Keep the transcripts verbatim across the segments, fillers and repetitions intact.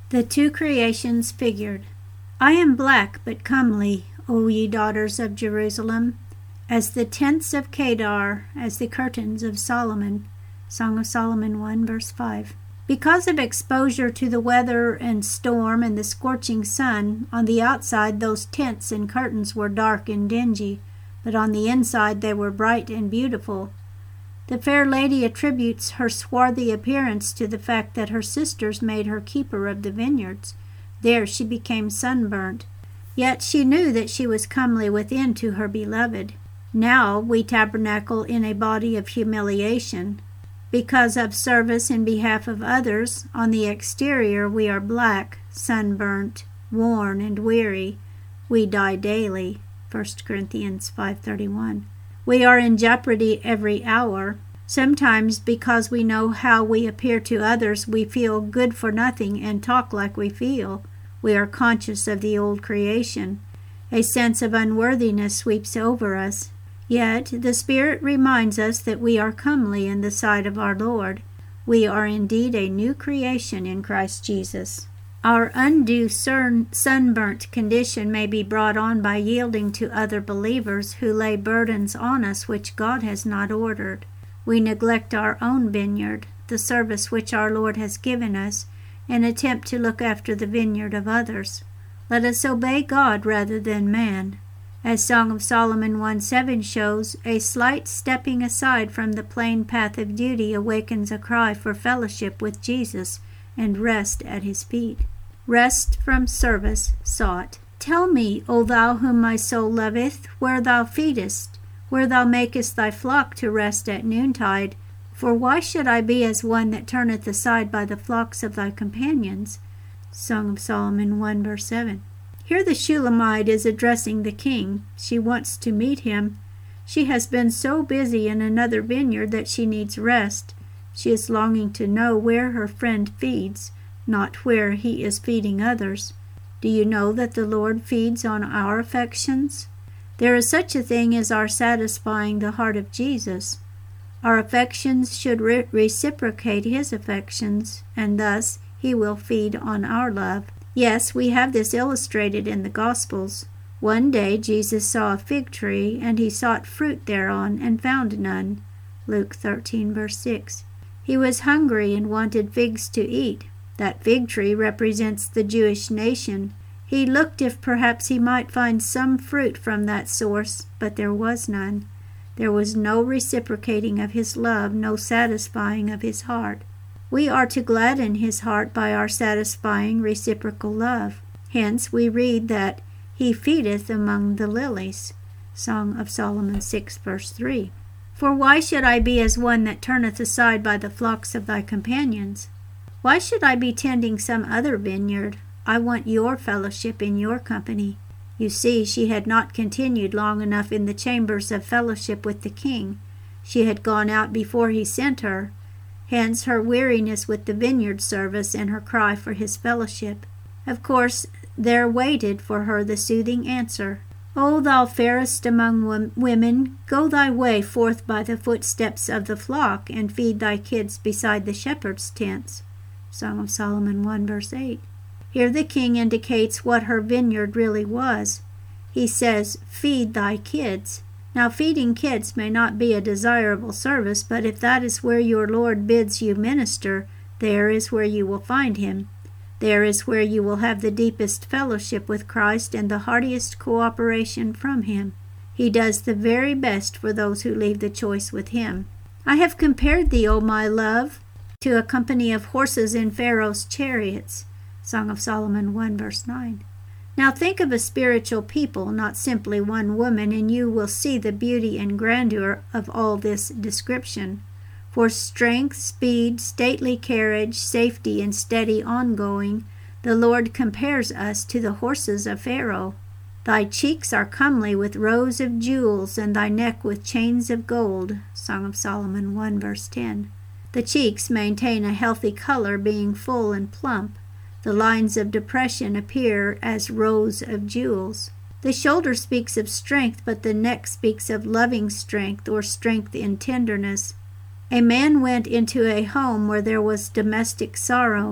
The two creations figured. I am black but comely, O ye daughters of Jerusalem, as the tents of Kedar, as the curtains of Solomon. Song of Solomon one, verse five. Because of exposure to the weather and storm and the scorching sun, on the outside those tents and curtains were dark and dingy, but on the inside they were bright and beautiful. The fair lady attributes her swarthy appearance to the fact that her sisters made her keeper of the vineyards. There she became sunburnt. Yet she knew that she was comely within to her beloved. Now we tabernacle in a body of humiliation. Because of service in behalf of others, on the exterior we are black, sunburnt, worn, and weary. We die daily. First Corinthians five thirty-one. We are in jeopardy every hour. Sometimes because we know how we appear to others, we feel good for nothing and talk like we feel. We are conscious of the old creation. A sense of unworthiness sweeps over us. Yet the Spirit reminds us that we are comely in the sight of our Lord. We are indeed a new creation in Christ Jesus. Our undue sunburnt condition may be brought on by yielding to other believers who lay burdens on us which God has not ordered. We neglect our own vineyard, the service which our Lord has given us, and attempt to look after the vineyard of others. Let us obey God rather than man. As Song of Solomon one seven shows, a slight stepping aside from the plain path of duty awakens a cry for fellowship with Jesus and rest at his feet. Rest from service sought. Tell me, O thou whom my soul loveth, where thou feedest, where thou makest thy flock to rest at noontide. For why should I be as one that turneth aside by the flocks of thy companions? Song of Solomon one verse seven. Here the Shulamite is addressing the king. She wants to meet him. She has been so busy in another vineyard that she needs rest. She is longing to know where her friend feeds, not where he is feeding others. Do you know that the Lord feeds on our affections? There is such a thing as our satisfying the heart of Jesus. Our affections should re- reciprocate his affections, and thus he will feed on our love. Yes, we have this illustrated in the Gospels. One day Jesus saw a fig tree, and he sought fruit thereon, and found none. Luke thirteen, verse six. He was hungry and wanted figs to eat. That fig tree represents the Jewish nation. He looked if perhaps he might find some fruit from that source, but there was none. There was no reciprocating of his love, no satisfying of his heart. We are to gladden his heart by our satisfying reciprocal love. Hence we read that he feedeth among the lilies. Song of Solomon six, verse three. For why should I be as one that turneth aside by the flocks of thy companions? Why should I be tending some other vineyard? I want your fellowship in your company. You see, she had not continued long enough in the chambers of fellowship with the king. She had gone out before he sent her. Hence her weariness with the vineyard service and her cry for his fellowship. Of course, there waited for her the soothing answer. O thou fairest among women, go thy way forth by the footsteps of the flock, and feed thy kids beside the shepherd's tents. Song of Solomon one, verse eight. Here the king indicates what her vineyard really was. He says, feed thy kids. Now, feeding kids may not be a desirable service, but if that is where your Lord bids you minister, there is where you will find him. There is where you will have the deepest fellowship with Christ and the heartiest cooperation from him. He does the very best for those who leave the choice with him. I have compared thee, O my love, to a company of horses in Pharaoh's chariots. Song of Solomon one, verse nine. Now think of a spiritual people, not simply one woman, and you will see the beauty and grandeur of all this description. For strength, speed, stately carriage, safety, and steady ongoing, the Lord compares us to the horses of Pharaoh. Thy cheeks are comely with rows of jewels, and thy neck with chains of gold. Song of Solomon one, verse ten. The cheeks maintain a healthy color, being full and plump. The lines of depression appear as rows of jewels. The shoulder speaks of strength, but the neck speaks of loving strength, or strength in tenderness. A man went into a home where there was domestic sorrow.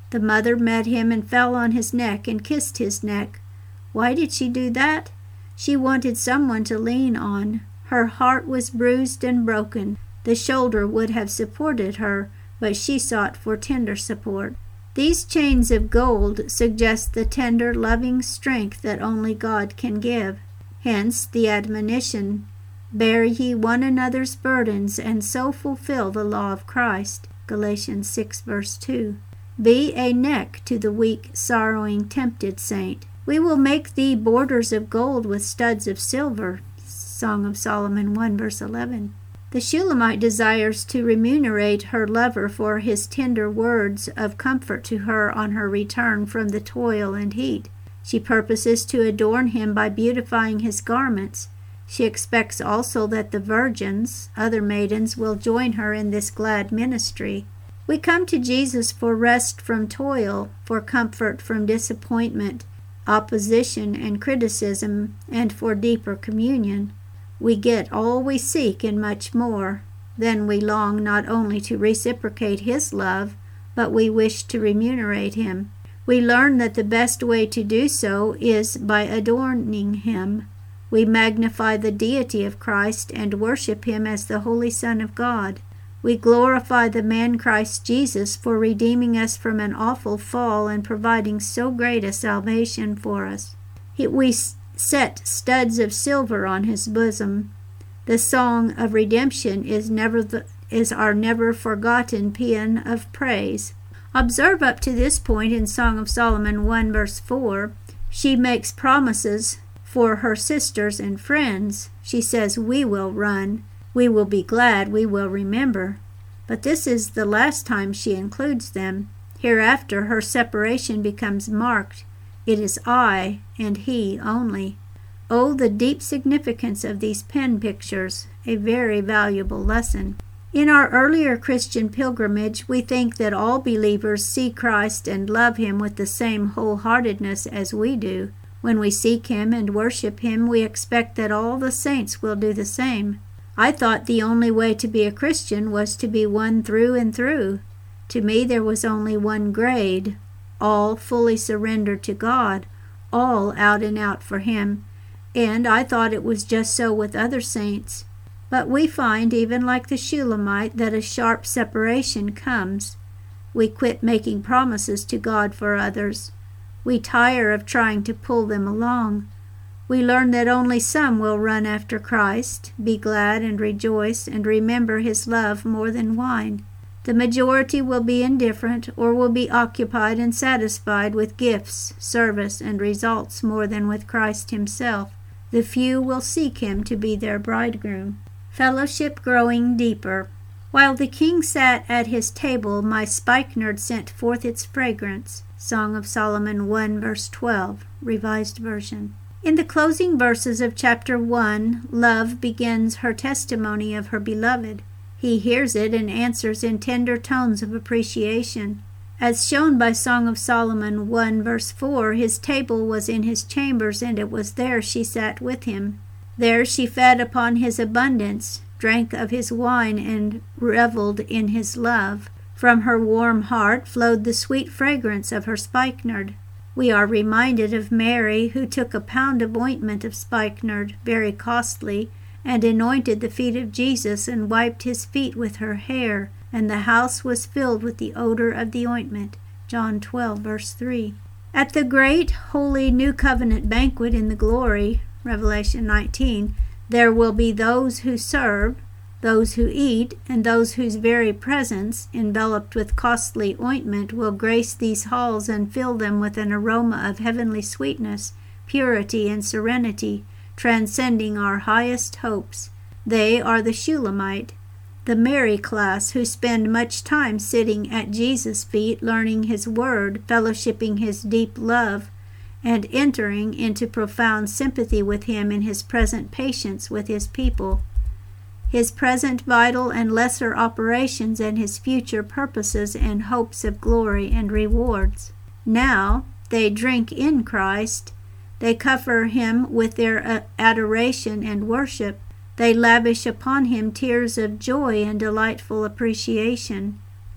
The mother met him and fell on his neck and kissed his neck. Why did she do that? She wanted someone to lean on. Her heart was bruised and broken. The shoulder would have supported her, but she sought for tender support. These chains of gold suggest the tender, loving strength that only God can give. Hence the admonition, "Bear ye one another's burdens, and so fulfill the law of Christ." Galatians six, verse two. Be a neck to the weak, sorrowing, tempted saint. We will make thee borders of gold with studs of silver. Song of Solomon one, verse eleven. The Shulamite desires to remunerate her lover for his tender words of comfort to her on her return from the toil and heat. She purposes to adorn him by beautifying his garments. She expects also that the virgins, other maidens, will join her in this glad ministry. We come to Jesus for rest from toil, for comfort from disappointment, opposition and criticism, and for deeper communion. We get all we seek and much more. Then we long not only to reciprocate his love, but we wish to remunerate him. We learn that the best way to do so is by adorning him. We magnify the deity of Christ and worship him as the Holy Son of God. We glorify the man Christ Jesus for redeeming us from an awful fall and providing so great a salvation for us. We set studs of silver on his bosom. The song of redemption is never the, is our never forgotten paean of praise. Observe up to this point in Song of Solomon one, verse four, she makes promises for her sisters and friends. She says, "We will run, we will be glad, we will remember." But this is the last time she includes them. Hereafter her separation becomes marked. It is I and he only. Oh, the deep significance of these pen pictures, a very valuable lesson. In our earlier Christian pilgrimage, we think that all believers see Christ and love him with the same wholeheartedness as we do. When we seek him and worship him, we expect that all the saints will do the same. I thought the only way to be a Christian was to be one through and through. To me there was only one grade, all fully surrendered to God, all out and out for him, and I thought it was just so with other saints. But we find, even like the Shulamite, that a sharp separation comes. We quit making promises to God for others. We tire of trying to pull them along. We learn that only some will run after Christ, be glad and rejoice, and remember his love more than wine. The majority will be indifferent, or will be occupied and satisfied with gifts, service, and results more than with Christ himself. The few will seek him to be their bridegroom. Fellowship growing deeper. While the king sat at his table, my spikenard sent forth its fragrance. Song of Solomon one, verse twelve, Revised Version. In the closing verses of chapter one, love begins her testimony of her beloved. He hears it and answers in tender tones of appreciation. As shown by Song of Solomon one, verse four, his table was in his chambers, and it was there she sat with him. There she fed upon his abundance, drank of his wine, and reveled in his love. From her warm heart flowed the sweet fragrance of her spikenard. We are reminded of Mary, who took a pound of ointment of spikenard, very costly, and anointed the feet of Jesus and wiped his feet with her hair, and the house was filled with the odor of the ointment. John twelve, verse three. At the great, holy New Covenant banquet in the glory, Revelation nineteen, there will be those who serve, those who eat, and those whose very presence, enveloped with costly ointment, will grace these halls and fill them with an aroma of heavenly sweetness, purity, and serenity, transcending our highest hopes. They are the Shulamite, the merry class who spend much time sitting at Jesus' feet, learning his word, fellowshipping his deep love, and entering into profound sympathy with him in his present patience with his people, his present vital and lesser operations, and his future purposes and hopes of glory and rewards. Now they drink in Christ. They cover him with their adoration and worship. They lavish upon him tears of joy and delightful appreciation.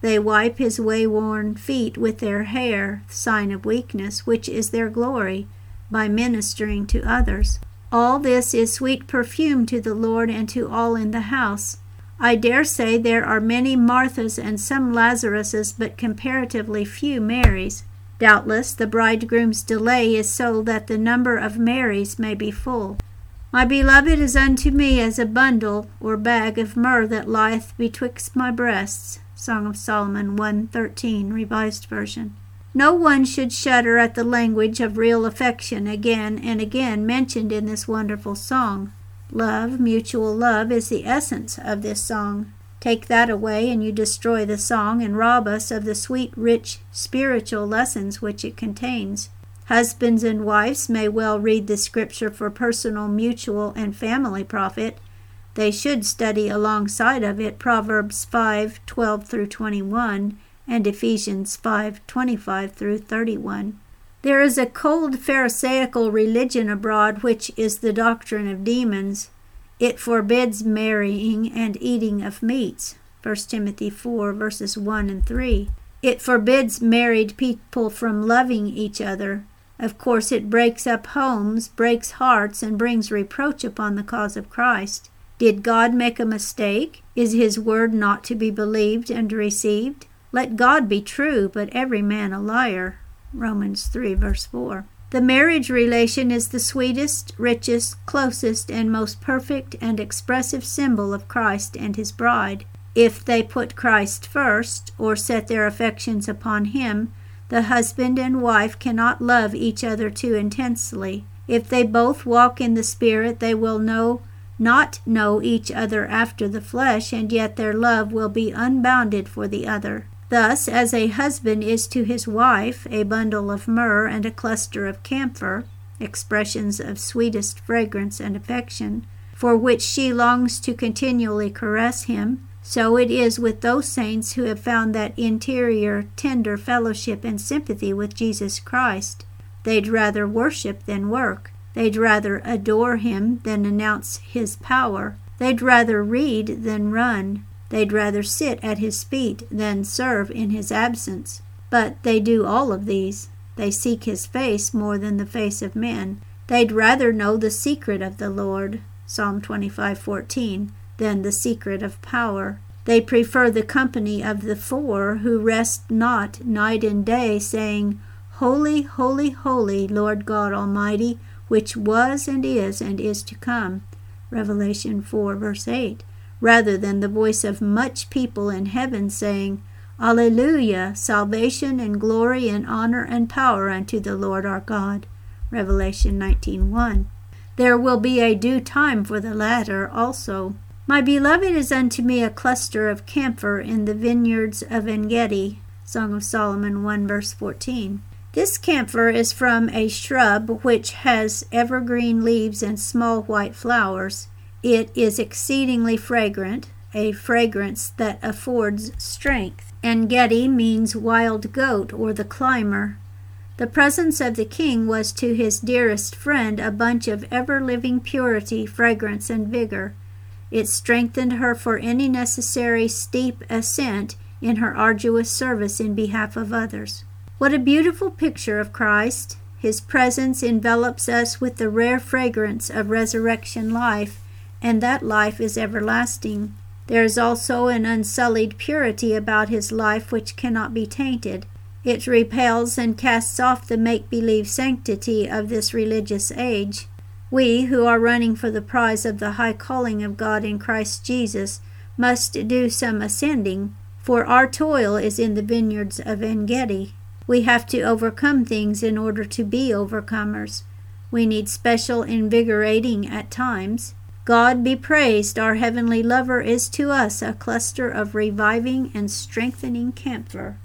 They wipe his wayworn feet with their hair, sign of weakness, which is their glory, by ministering to others. All this is sweet perfume to the Lord and to all in the house. I dare say there are many Marthas and some Lazaruses, but comparatively few Marys. Doubtless the bridegroom's delay is so that the number of Marys may be full. My beloved is unto me as a bundle or bag of myrrh that lieth betwixt my breasts. Song of Solomon one thirteen, Revised Version. No one should shudder at the language of real affection again and again mentioned in this wonderful song. Love, mutual love, is the essence of this song. Take that away and you destroy the song and rob us of the sweet, rich, spiritual lessons which it contains. Husbands and wives may well read the scripture for personal, mutual, and family profit. They should study alongside of it Proverbs five twelve through twenty-one and Ephesians five twenty-five through thirty-one. There is a cold pharisaical religion abroad which is the doctrine of demons. It forbids marrying and eating of meats. First Timothy four verses one and three. It forbids married people from loving each other. Of course it breaks up homes, breaks hearts, and brings reproach upon the cause of Christ. Did God make a mistake? Is his word not to be believed and received? Let God be true, but every man a liar. Romans three verse four. The marriage relation is the sweetest, richest, closest, and most perfect and expressive symbol of Christ and his bride. If they put Christ first, or set their affections upon him, the husband and wife cannot love each other too intensely. If they both walk in the Spirit, they will know not know each other after the flesh, and yet their love will be unbounded for the other. Thus, as a husband is to his wife a bundle of myrrh and a cluster of camphor, expressions of sweetest fragrance and affection, for which she longs to continually caress him, so it is with those saints who have found that interior, tender fellowship and sympathy with Jesus Christ. They'd rather worship than work. They'd rather adore him than announce his power. They'd rather read than run. They'd rather sit at his feet than serve in his absence. But they do all of these. They seek his face more than the face of men. They'd rather know the secret of the Lord, Psalm twenty-five fourteen, than the secret of power. They prefer the company of the four who rest not night and day, saying, Holy, holy, holy, Lord God Almighty, which was and is and is to come. Revelation four verse eight. Rather than the voice of much people in heaven saying, Alleluia, salvation and glory and honor and power unto the Lord our God. Revelation nineteen one. There will be a due time for the latter also. My beloved is unto me a cluster of camphor in the vineyards of En-gedi. Song of Solomon one verse fourteen. This camphor is from a shrub which has evergreen leaves and small white flowers. It is exceedingly fragrant, a fragrance that affords strength. En-gedi means wild goat or the climber. The presence of the king was to his dearest friend a bunch of ever-living purity, fragrance, and vigor. It strengthened her for any necessary steep ascent in her arduous service in behalf of others. What a beautiful picture of Christ! His presence envelops us with the rare fragrance of resurrection life, and that life is everlasting. There is also an unsullied purity about his life which cannot be tainted. It repels and casts off the make-believe sanctity of this religious age. We, who are running for the prize of the high calling of God in Christ Jesus, must do some ascending, for our toil is in the vineyards of En-gedi. We have to overcome things in order to be overcomers. We need special invigorating at times. God be praised, our heavenly lover is to us a cluster of reviving and strengthening camphor.